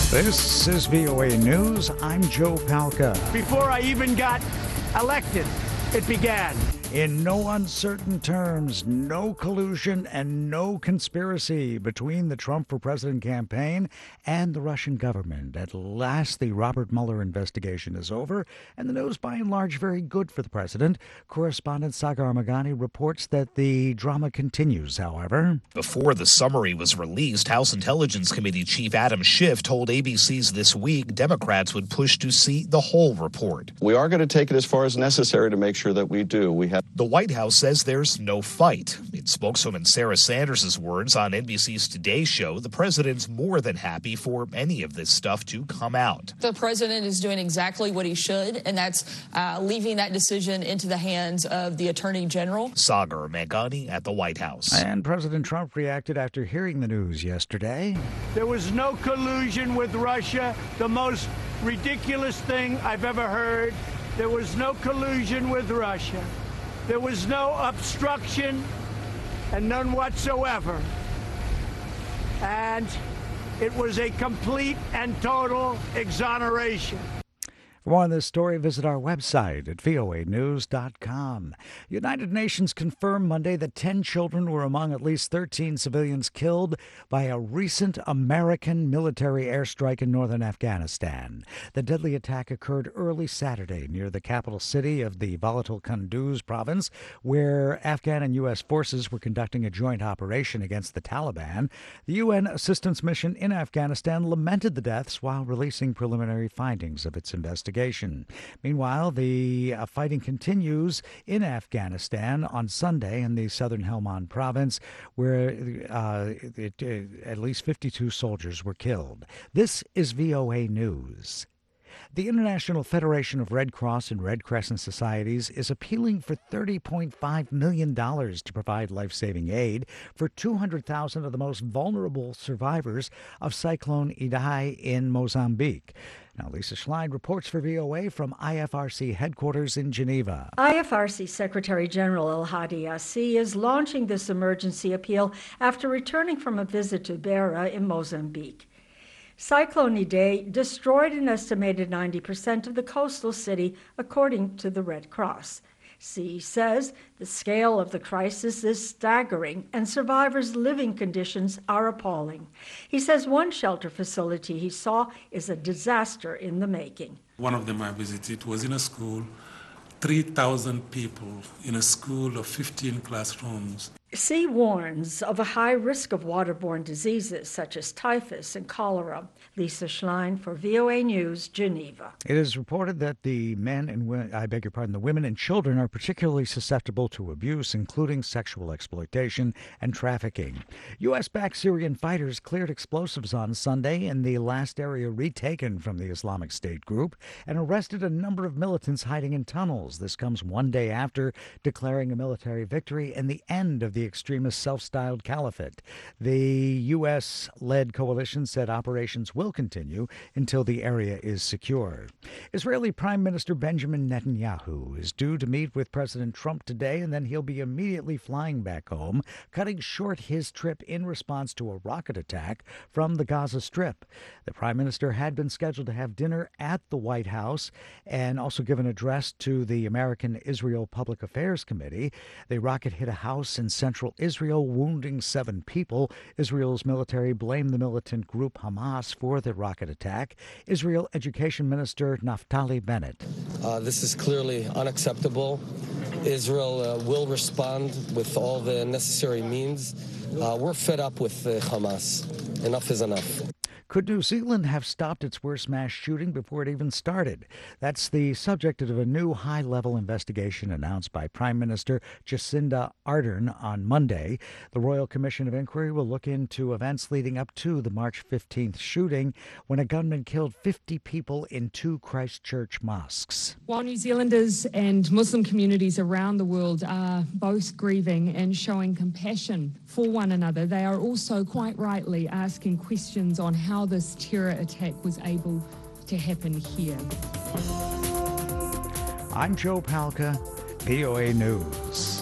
This is VOA News. I'm Joe Palca. Before I even got elected, it began. In no uncertain terms, no collusion and no conspiracy between the Trump for President campaign and the Russian government. At last, the Robert Mueller investigation is over, and the news by and large very good for the president. Correspondent Sagar Meghani reports that the drama continues, however. Before the summary was released, House Intelligence Committee Chief Adam Schiff told ABC's This Week Democrats would push to see the whole report. We are going to take it as far as necessary to make sure that we do. The White House says there's no fight. In spokeswoman Sarah Sanders' words on NBC's Today Show, the president's more than happy for any of this stuff to come out. The president is doing exactly what he should, and that's leaving that decision into the hands of the Attorney General. Sagar Meghani at the White House. And President Trump reacted after hearing the news yesterday. There was no collusion with Russia, the most ridiculous thing I've ever heard. There was no collusion with Russia. There was no obstruction and none whatsoever. And it was a complete and total exoneration. For more on this story, visit our website at voanews.com. United Nations confirmed Monday that 10 children were among at least 13 civilians killed by a recent American military airstrike in northern Afghanistan. The deadly attack occurred early Saturday near the capital city of the volatile Kunduz province, where Afghan and U.S. forces were conducting a joint operation against the Taliban. The UN assistance mission in Afghanistan lamented the deaths while releasing preliminary findings of its investigation. Meanwhile, the fighting continues in Afghanistan on Sunday in the southern Helmand province, where at least 52 soldiers were killed. This is VOA News. The International Federation of Red Cross and Red Crescent Societies is appealing for $30.5 million to provide life-saving aid for 200,000 of the most vulnerable survivors of Cyclone Idai in Mozambique. Now, Lisa Schlein reports for VOA from IFRC headquarters in Geneva. IFRC Secretary General El Hadi Yassi is launching this emergency appeal after returning from a visit to Beira in Mozambique. Cyclone Idai destroyed an estimated 90% of the coastal city, according to the Red Cross. C says the scale of the crisis is staggering and survivors' living conditions are appalling. He says one shelter facility he saw is a disaster in the making. One of them I visited was in a school, 3,000 people in a school of 15 classrooms. C warns of a high risk of waterborne diseases such as typhus and cholera. Lisa Schlein for VOA News, Geneva. It is reported that the the women and children are particularly susceptible to abuse, including sexual exploitation and trafficking. U.S.-backed Syrian fighters cleared explosives on Sunday in the last area retaken from the Islamic State group and arrested a number of militants hiding in tunnels. This comes one day after declaring a military victory and the end of the extremist self-styled caliphate. The U.S.-led coalition said operations will continue until the area is secure. Israeli Prime Minister Benjamin Netanyahu is due to meet with President Trump today, and then he'll be immediately flying back home, cutting short his trip in response to a rocket attack from the Gaza Strip. The Prime Minister had been scheduled to have dinner at the White House and also give an address to the American-Israel Public Affairs Committee. The rocket hit a house in central Israel, wounding 7 people. Israel's military blamed the militant group Hamas for the rocket attack. Israel Education Minister Naftali Bennett. This is clearly unacceptable. Israel will respond with all the necessary means. We're fed up with Hamas. Enough is enough. Could New Zealand have stopped its worst mass shooting before it even started? That's the subject of a new high-level investigation announced by Prime Minister Jacinda Ardern on Monday. The Royal Commission of Inquiry will look into events leading up to the March 15th shooting when a gunman killed 50 people in 2 Christchurch mosques. While New Zealanders and Muslim communities around the world are both grieving and showing compassion for one another, they are also quite rightly asking questions on how this terror attack was able to happen here. I'm Joe Palca, VOA News.